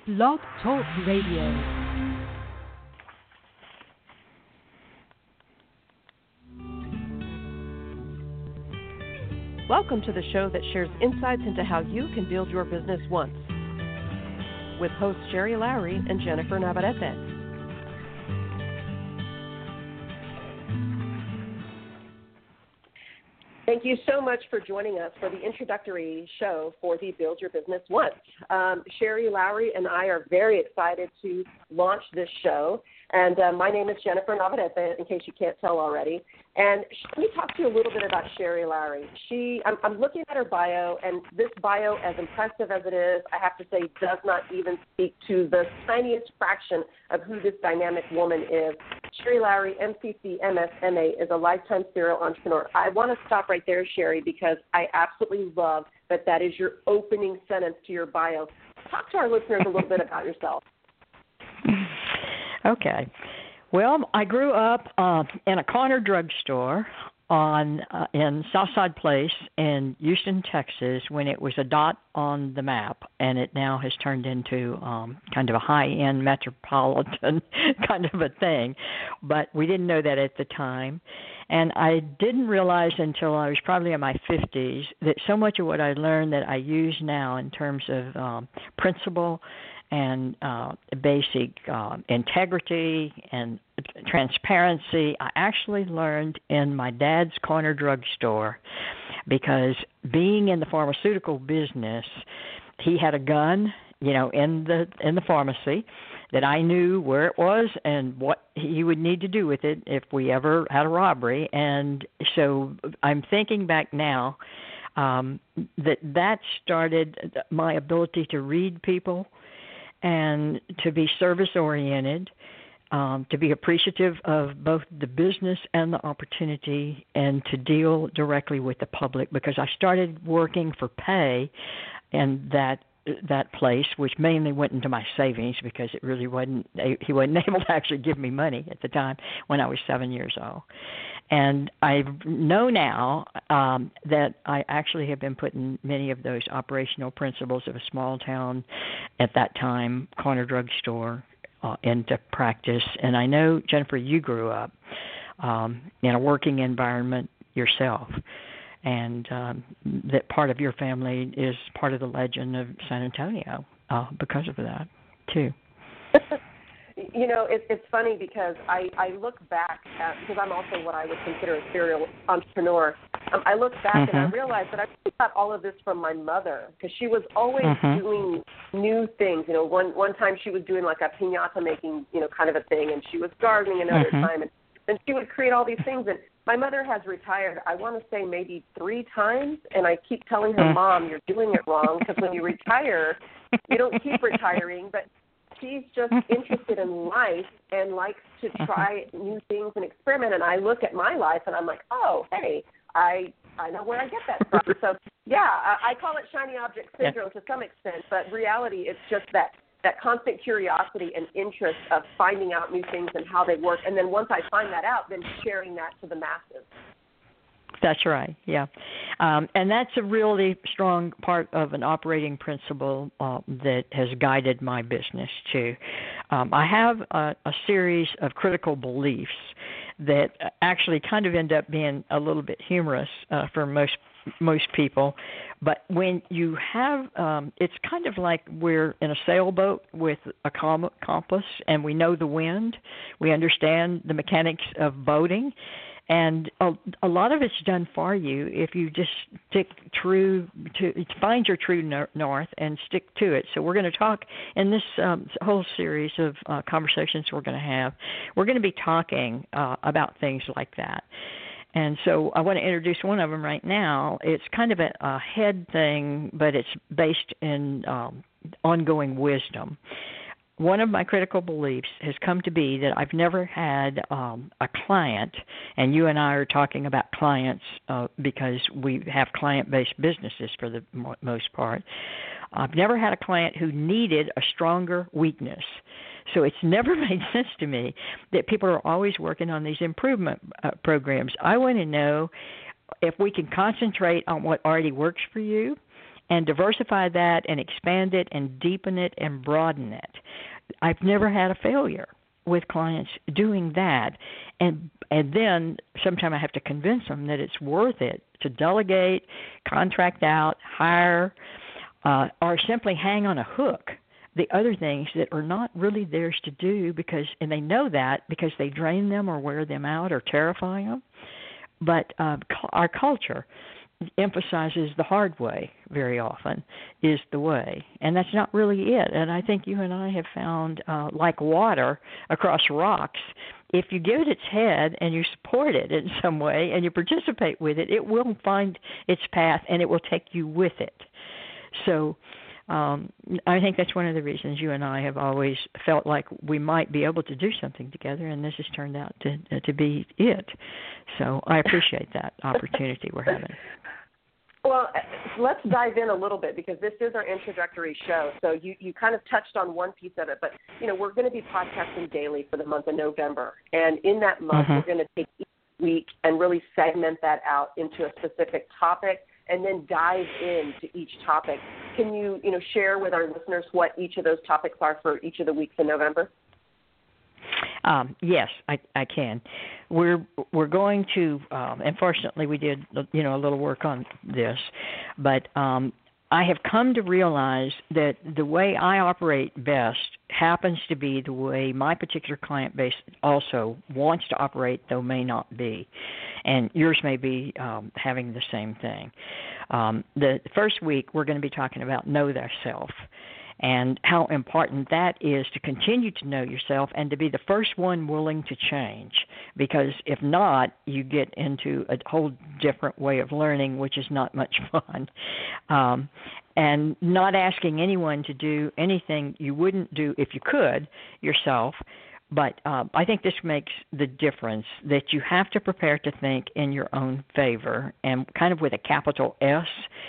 Blog Talk Radio. Welcome to the show that shares insights into how you can build your business once, with hosts Sherry Lowry and Jennifer Navarrete. Thank you so much for joining us for the introductory show for the Build Your Business Once. Sherry Lowry and I are very excited to launch this show. And my name is Jennifer Navarrete, in case you can't tell already. And let me talk to you a little bit about Sherry Lowry. I'm looking at her bio, and this bio, as impressive as it is, I have to say, does not even speak to the tiniest fraction of who this dynamic woman is. Sherry Lowry, MCC, MS, MA, is a lifetime serial entrepreneur. I want to stop right there, Sherry, because I absolutely love that is your opening sentence to your bio. Talk to our listeners a little bit about yourself. Okay. Well, I grew up in a corner drugstore in Southside Place in Houston, Texas, when it was a dot on the map, and it now has turned into kind of a high-end metropolitan kind of a thing. But we didn't know that at the time. And I didn't realize until I was probably in my 50s that so much of what I learned that I use now in terms of principle and basic integrity and transparency, I actually learned in my dad's corner drugstore, because being in the pharmaceutical business, he had a gun, in the pharmacy that I knew where it was and what he would need to do with it if we ever had a robbery. And so I'm thinking back now that started my ability to read people and to be service-oriented, to be appreciative of both the business and the opportunity, and to deal directly with the public, because I started working for pay in that place, which mainly went into my savings, because it really he wasn't able to actually give me money at the time when I was 7 years old. And I know now that I actually have been putting many of those operational principles of a small town, at that time, corner drugstore, into practice. And I know, Jennifer, you grew up in a working environment yourself, and that part of your family is part of the legend of San Antonio because of that, too. It's funny because I look back at, because I'm also what I would consider a serial entrepreneur. I look back and I realize that I got all of this from my mother, because she was always doing new things. One time she was doing like a piñata making, kind of a thing, and she was gardening another time, and she would create all these things. And my mother has retired, I want to say maybe 3 times, and I keep telling her, Mom, you're doing it wrong, because when you retire, you don't keep retiring, but she's just interested in life and likes to try new things and experiment. And I look at my life and I'm like, oh, hey, I know where I get that from. So, yeah, I call it shiny object syndrome to some extent, but reality, it's just that constant curiosity and interest of finding out new things and how they work. And then once I find that out, then sharing that to the masses. That's right, yeah. And that's a really strong part of an operating principle that has guided my business, too. I have a series of critical beliefs that actually kind of end up being a little bit humorous for most people. But when you have, it's kind of like we're in a sailboat with a compass, and we know the wind. We understand the mechanics of boating. And a lot of it's done for you if you just stick true to find your true north and stick to it. So we're going to talk in this whole series of conversations we're going to have. We're going to be talking about things like that. And so I want to introduce one of them right now. It's kind of a head thing, but it's based in ongoing wisdom. One of my critical beliefs has come to be that I've never had a client, and you and I are talking about clients because we have client-based businesses for the most part. I've never had a client who needed a stronger weakness. So it's never made sense to me that people are always working on these improvement programs. I want to know if we can concentrate on what already works for you and diversify that and expand it and deepen it and broaden it. I've never had a failure with clients doing that. And then sometimes I have to convince them that it's worth it to delegate, contract out, hire, or simply hang on a hook the other things that are not really theirs to do and they know that because they drain them or wear them out or terrify them. But our culture emphasizes the hard way very often is the way, and that's not really it. And I think you and I have found, like water across rocks, if you give it its head and you support it in some way and you participate with it, it will find its path and it will take you with it. So I think that's one of the reasons you and I have always felt like we might be able to do something together, and this has turned out to be it. So I appreciate that opportunity we're having. Well, let's dive in a little bit because this is our introductory show. So you kind of touched on one piece of it, but, we're going to be podcasting daily for the month of November. And in that month, we're going to take each week and really segment that out into a specific topic and then dive into each topic. Can you, share with our listeners what each of those topics are for each of the weeks in November? Yes, I can. We're going to, unfortunately we did, a little work on this, but I have come to realize that the way I operate best happens to be the way my particular client base also wants to operate, though may not be. And yours may be having the same thing. The first week we're going to be talking about know thyself, and how important that is to continue to know yourself and to be the first one willing to change. Because if not, you get into a whole different way of learning, which is not much fun. And not asking anyone to do anything you wouldn't do if you could yourself. But I think this makes the difference, that you have to prepare to think in your own favor, and kind of with a capital S,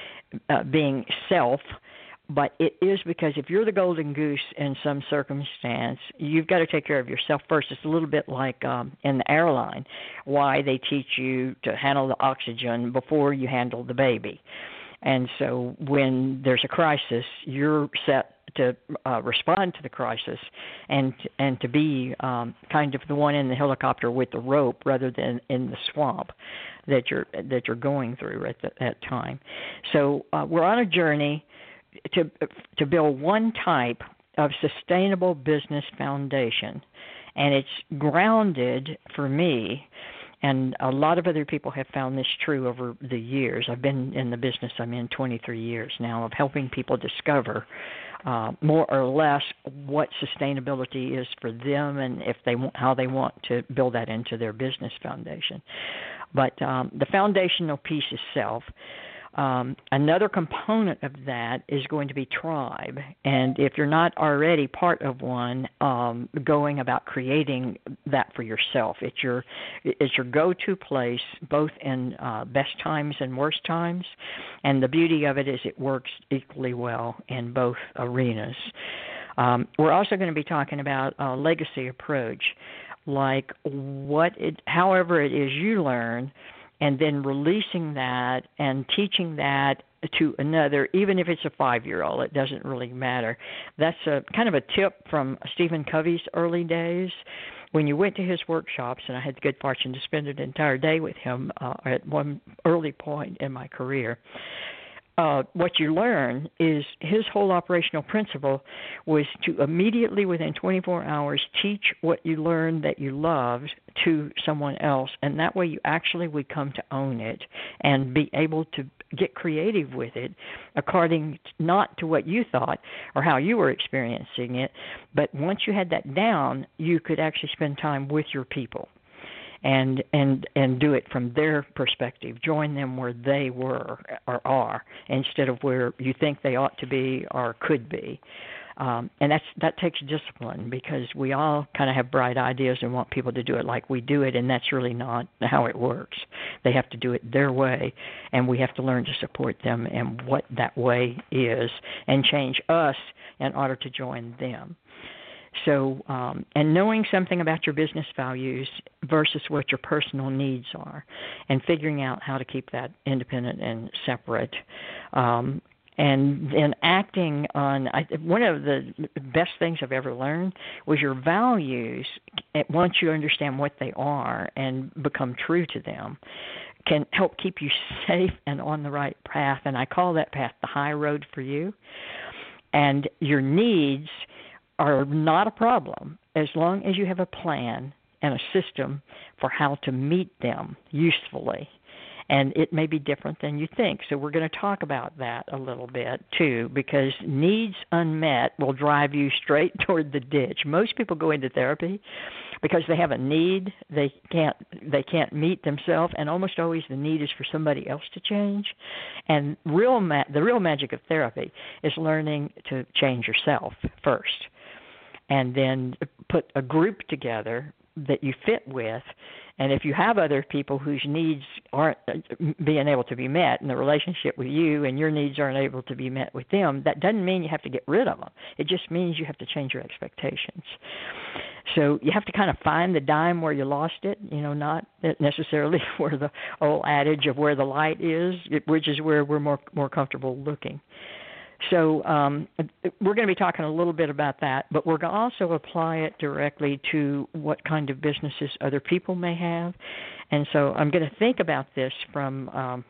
being self. But it is because if you're the golden goose in some circumstance, you've got to take care of yourself first. It's a little bit like in the airline, why they teach you to handle the oxygen before you handle the baby. And so when there's a crisis, you're set to respond to the crisis and to be kind of the one in the helicopter with the rope rather than in the swamp that you're going through at that time. So we're on a journey to build one type of sustainable business foundation, and it's grounded for me, and a lot of other people have found this true over the years. I've been in the business I'm in 23 years now of helping people discover more or less what sustainability is for them and if they want, how they want to build that into their business foundation. But the foundational piece is self. Another component of that is going to be tribe, and if you're not already part of one, going about creating that for yourself. It's your go-to place, both in best times and worst times, and the beauty of it is it works equally well in both arenas. We're also going to be talking about a legacy approach, like however it is you learn, and then releasing that and teaching that to another, even if it's a 5-year-old, it doesn't really matter. That's a kind of a tip from Stephen Covey's early days. When you went to his workshops, and I had the good fortune to spend an entire day with him at one early point in my career, what you learn is his whole operational principle was to immediately, within 24 hours, teach what you learned that you loved to someone else, and that way you actually would come to own it and be able to get creative with it according not to what you thought or how you were experiencing it, but once you had that down, you could actually spend time with your people and do it from their perspective. Join them where they were or are instead of where you think they ought to be or could be. And that takes discipline, because we all kind of have bright ideas and want people to do it like we do it, and that's really not how it works. They have to do it their way, and we have to learn to support them in what that way is and change us in order to join them. So, and knowing something about your business values versus what your personal needs are, and figuring out how to keep that independent and separate. And then acting on, one of the best things I've ever learned was your values, once you understand what they are and become true to them, can help keep you safe and on the right path. And I call that path the high road for you. And your needs are not a problem as long as you have a plan and a system for how to meet them usefully. And it may be different than you think. So we're going to talk about that a little bit, too, because needs unmet will drive you straight toward the ditch. Most people go into therapy because they have a need they can't meet themselves, and almost always the need is for somebody else to change. And the real magic of therapy is learning to change yourself first, and then put a group together that you fit with. And if you have other people whose needs aren't being able to be met in the relationship with you, and your needs aren't able to be met with them, that doesn't mean you have to get rid of them. It just means you have to change your expectations. So you have to kind of find the dime where you lost it, not necessarily where the old adage of where the light is, which is where we're more comfortable looking. So we're going to be talking a little bit about that, but we're going to also apply it directly to what kind of businesses other people may have. And so I'm going to think about this from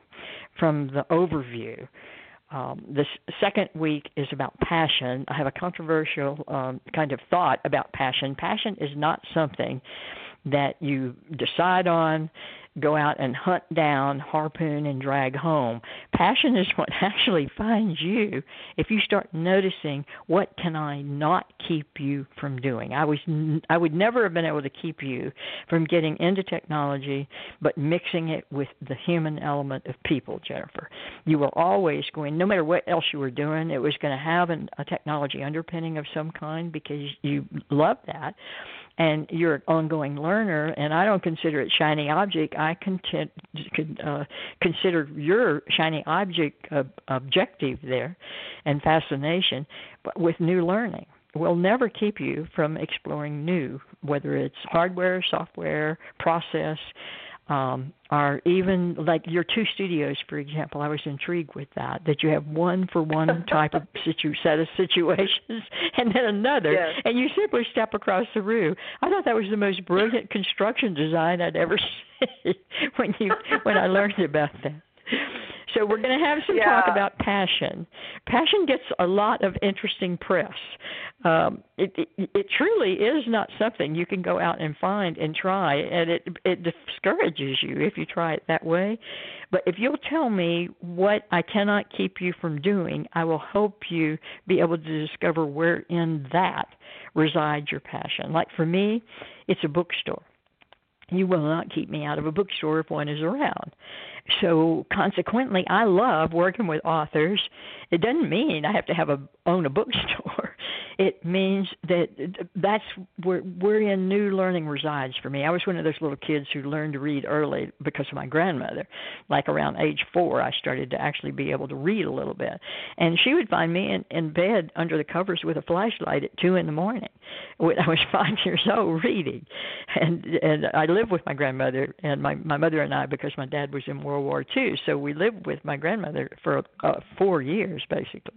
the overview. This second week is about passion. I have a controversial kind of thought about passion. Passion is not something that you decide on, go out and hunt down, harpoon, and drag home. Passion is what actually finds you if you start noticing, what can I not keep you from doing? I would never have been able to keep you from getting into technology, but mixing it with the human element of people, Jennifer. You were always going, no matter what else you were doing, it was going to have a technology underpinning of some kind because you love that. And you're an ongoing learner, and I don't consider it shiny object. I consider your shiny object objective there and fascination, but with new learning. Will never keep you from exploring new, whether it's hardware, software, process, or even like your two studios, for example. I was intrigued with that you have one for one type of set of situations and then another, yes. And you simply step across the room. I thought that was the most brilliant construction design I'd ever seen when I learned about that. So we're going to have some talk about passion. Passion gets a lot of interesting press. It truly is not something you can go out and find and try, and it discourages you if you try it that way. But if you'll tell me what I cannot keep you from doing, I will help you be able to discover where in that resides your passion. Like for me, it's a bookstore. You will not keep me out of a bookstore if one is around. So consequently, I love working with authors. It doesn't mean I have to own a bookstore. It means that's where new learning resides for me. I was one of those little kids who learned to read early because of my grandmother. Like around age 4, I started to actually be able to read a little bit. And she would find me in bed under the covers with a flashlight at 2 a.m. when I was 5 years old reading. And I lived with my grandmother and my mother and I, because my dad was in World War II. So we lived with my grandmother for 4 years, basically.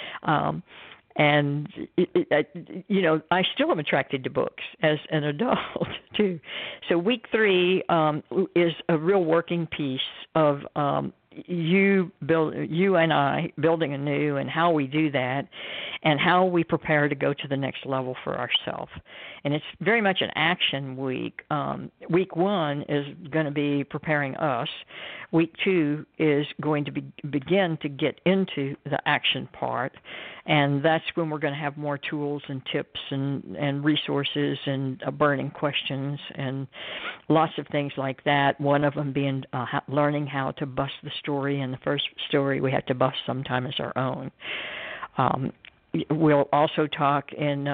And, I still am attracted to books as an adult, too. So week 3 is a real working piece of you and I building anew, and how we do that, and how we prepare to go to the next level for ourselves. And it's very much an action week. Week 1 is going to be preparing us. Week 2 is going to begin to get into the action part, and that's when we're going to have more tools and tips and resources and burning questions and lots of things like that. One of them being learning how to bust the story, and the first story we have to bust sometime is our own. We'll also talk and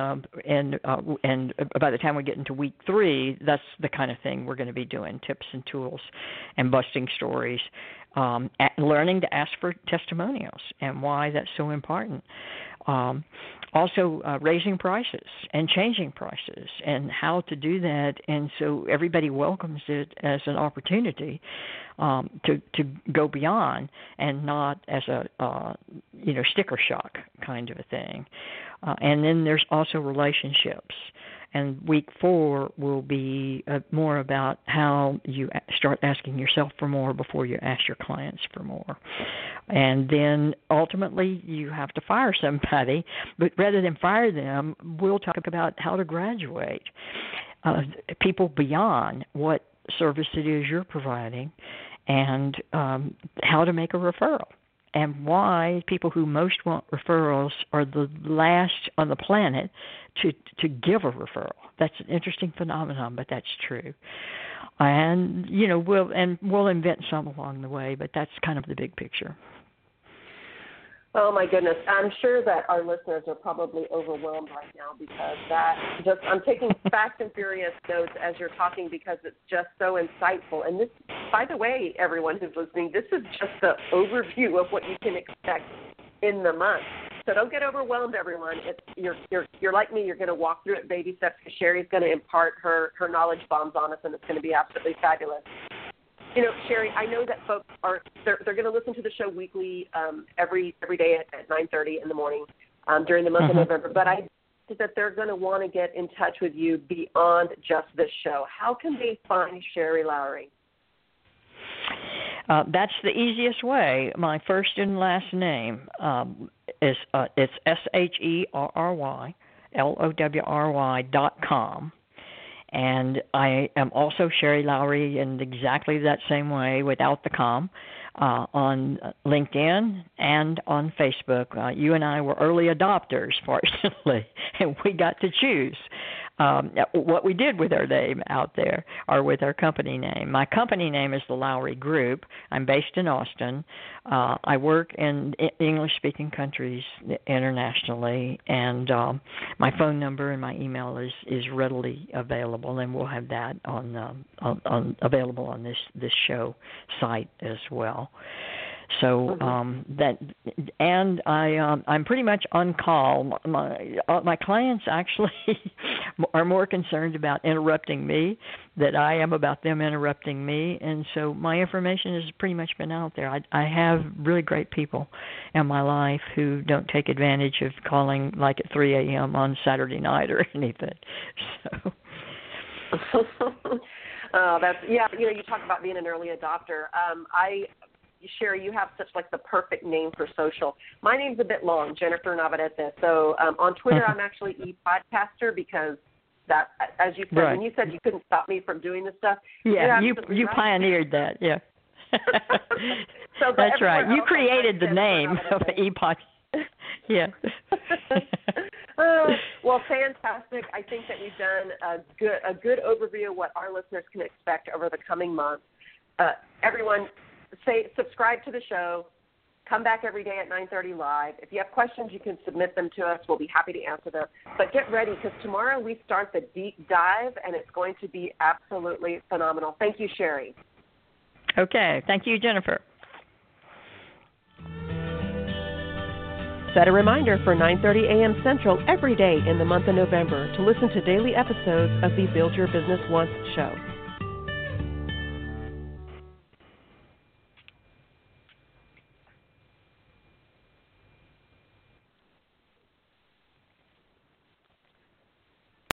by the time we get into week 3, that's the kind of thing we're going to be doing, tips and tools and busting stories, learning to ask for testimonials and why that's so important. Also, raising prices and changing prices and how to do that. And so everybody welcomes it as an opportunity to go beyond and not as a, sticker shock kind of a thing. And then there's also relationships. And week 4 will be more about how you start asking yourself for more before you ask your clients for more. And then ultimately you have to fire somebody, but rather than fire them, we'll talk about how to graduate people beyond what service it is you're providing and how to make a referral. And why people who most want referrals are the last on the planet to give a referral. That's an interesting phenomenon, but that's true. And we'll invent some along the way, but that's kind of the big picture. Oh my goodness, I'm sure that our listeners are probably overwhelmed right now because I'm taking fast and furious notes as you're talking because it's just so insightful. And this, by the way, everyone who's listening, this is just the overview of what you can expect in the month. So don't get overwhelmed, everyone. You're like me. You're going to walk through it baby steps because Sherry's going to impart her knowledge bombs on us, and it's going to be absolutely fabulous. Sherry, I know that folks they're going to listen to the show weekly, every day at 9:30 in the morning during the month of November. But I think that they're going to want to get in touch with you beyond just this show. How can they find Sherry Lowry? That's the easiest way. My first and last name is it's SherryLowry.com. And I am also Sherry Lowry in exactly that same way without the com on LinkedIn and on Facebook. You and I were early adopters, fortunately, and we got to choose what we did with our name out there or with our company name. My company name is the Lowry Group. I'm based in Austin. I work in English-speaking countries internationally, and my phone number and my email is readily available, and we'll have that on available on this show site as well. So I'm pretty much on call. My clients actually are more concerned about interrupting me than I am about them interrupting me, and so my information has pretty much been out there. I have really great people in my life who don't take advantage of calling like at 3 a.m. on Saturday night or anything. So. You talk about being an early adopter. Sherry, you have such like the perfect name for social. My name's a bit long, Jennifer Navarrete. So on Twitter, I'm actually e-podcaster because that, as you said, when you said you couldn't stop me from doing this stuff. Yeah, you pioneered that. Yeah. So that's right. You created the name of e-pod. Yeah. Well, fantastic. I think that we've done a good overview of what our listeners can expect over the coming months. Everyone, subscribe to the show. Come back every day at 9:30 live. If you have questions, you can submit them to us. We'll be happy to answer them. But get ready because tomorrow we start the deep dive, and it's going to be absolutely phenomenal. Thank you, Sherry. Okay. Thank you, Jennifer. Set a reminder for 9:30 a.m. Central every day in the month of November to listen to daily episodes of the Build Your Business Once show.